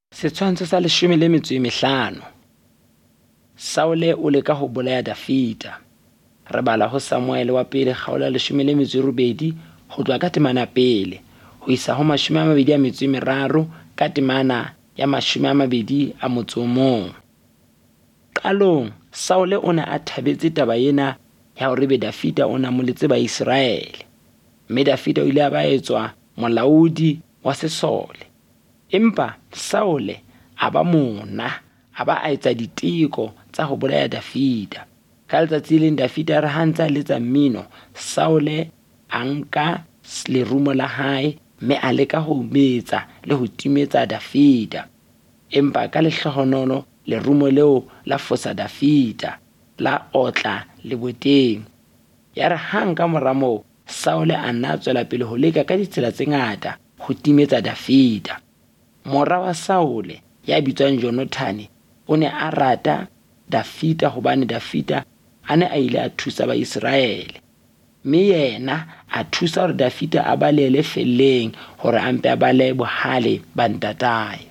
Setshwantsho sa 15. Saule o leka ho bolaya Dafita. Re bala ho Samuele wa pele kgaolo ya 18 ho tloha ka temana pele ho isa ho 23 ka temana ya 21. Qalong Saule o ne a thabetse taba ena ya hore be Dafita o namoletse ba Israele. Mme Dafita o ile a ba etswa molaodi wa sesole. Empa Saule a ba mona, a ba a etsa diteko tsa ho bolaya Dafita. Ka letsatsi leng Dafita re hantsa letsa mmino, Saule a nka lerumo la hae mme a leka ho metsa le ho timetsa Dafita. Empa ka lehlohonolo lerumo leo la fosa Dafita, la otla leboteng. Ya re hang ka mora moo Saule a nna tswela pele ho leka ka ditsela tse ngata ho timetsa Dafita. Mora wa Saule ya bitswang Jonathan o ne a rata Dafita hobane Dafita a ne a ile a thusa ba Israele. Mme yena a thusa hore Dafita a balele felleng hore a mpe a bale bohale ba ntatae.